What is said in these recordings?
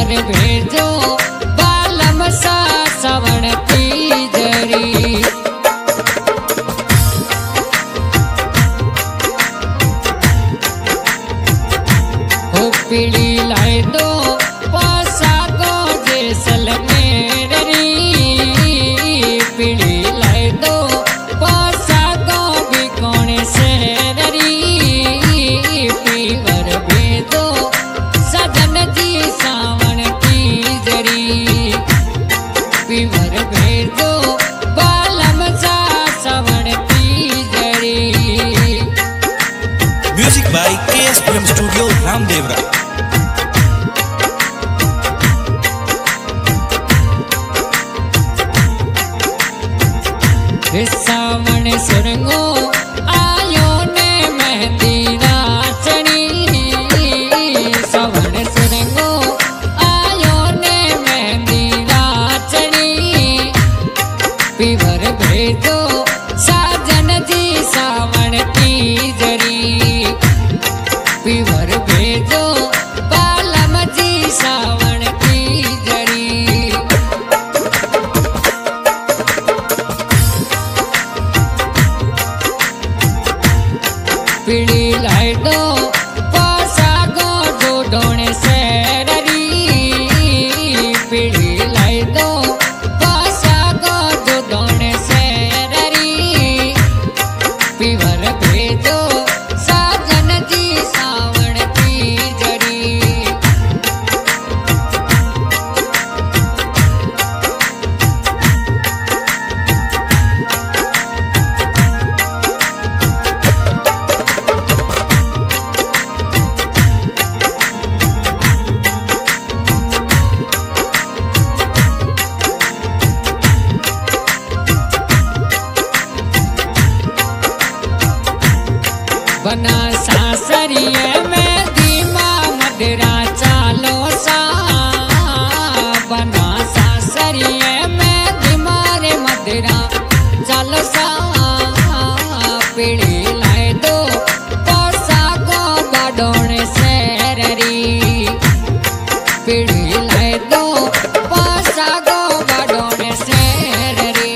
पीवर भेजो बालम सा सवण तीजरी। हो पीड़ी लाए दो पोशाको जैसलमेर री। पीड़ी लाए दो पोशाको भी कौन शहर री। पीवर भेजो सजन जी सावन तीजरी। पीवर भेजो बालम सा सवण तीजरी। Music by KS film studio Ramdevra. सावन सुरंगो आयो ने मेहंदी राचनी। सावन सुरंगो आयो ने मेहंदी राचनी। पीवर भेजो साजन जी सावन तीजरी। पीवर भेजो बालम जी सावन तीजरी। पीड़ी लाई दो पोशाको जो डोने शहरी। पीड़ी लाई दो पोशाको जो डोने शहरी। पीवर भेजो साजन जी सावन तीजरी। बना सासरिये में धीमा मदरा चालो सा। बना सासरिये में धीमा रे मदरा चालो सा। पीड़ी लाए दो पोशाको बाडोने शहरी। पीड़ी लाए दो पोशाको बाडोने शहरी।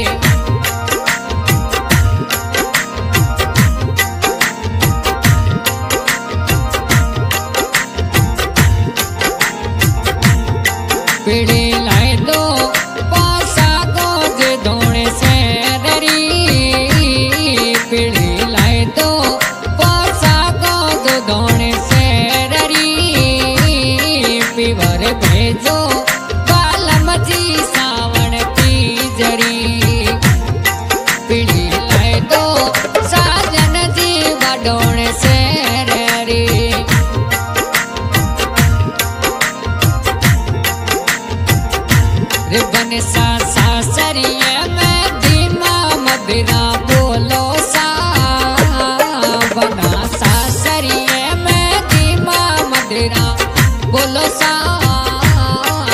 पीड़ी लाए दो पोशाको जे धोने शहरी। पीड़ी लाए दो पोशाको जो धोने शहरी। पीवर भेजो बालम जी सावन तीजरी। पीड़ी लाए दो साजन जी बाडोने शहरी। रिबन सा सासरिये में धीमा मदरा बोलो सा। बना सासरिये में धीमा मदरा बोलो सा।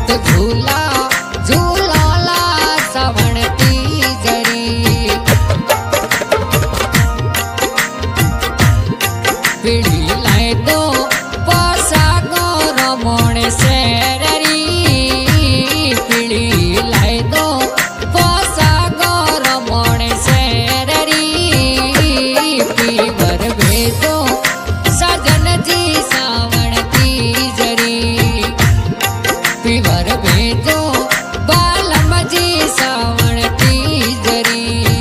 तो झूला झूलोला सावण तीजरी पीढ़ी लाए दो पोसागो रमण शेररी पीढ़ी लाए दो पोसागो रमण शेररी पीवर भेदो सजन जी सावण तीजरी पीवर भेदो बालम जी सावण तीजरी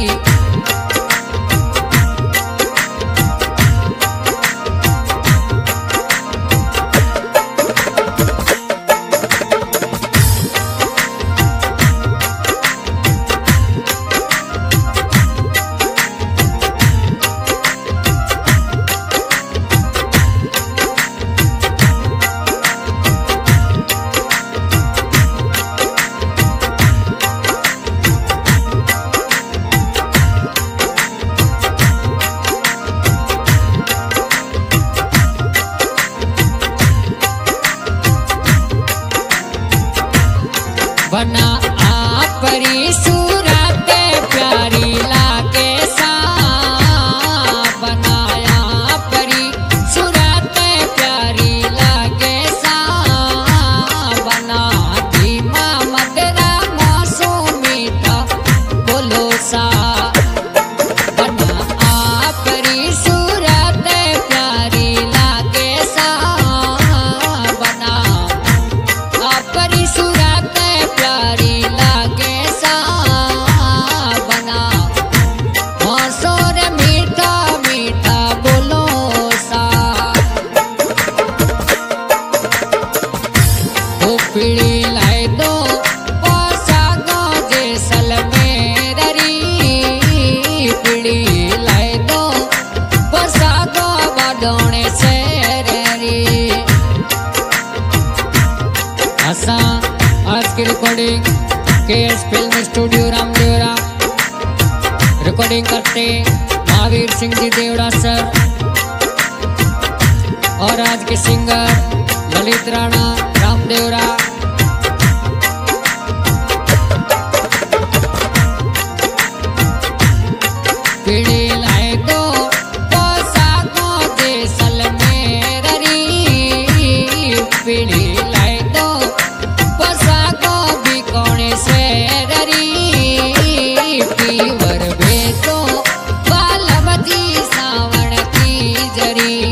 बना आपरी सूरत प्यारी लागे सा बनाया परी सूरत प्यारी लागे सा बना धीमा मदरा मासूमीता बोलो सा बना आपरी सूरत प्यारी लागे सा बना आपरी सूरत प्यारी लागे सा बना हंसोर मीठा मीठा बोलो सा वो पीढ़ी लाए दो पोसागो जैसलमेररी पीढ़ी लाए दो पोसागो बाडोणे शेररी असा आज की रिकॉर्डिंग केएस फिल्म स्टूडियो रामदेवरा रिकॉर्डिंग करते महावीर सिंह जी देवड़ा सर और आज के सिंगर ललित राणा रामदेवरा पीढ़ी लाए दो पोसागो जैसलमेररी पीढ़ी लाए दो पोसागो बिकोणे शेररी पीवर भेदो बालम जी सावण तीजरी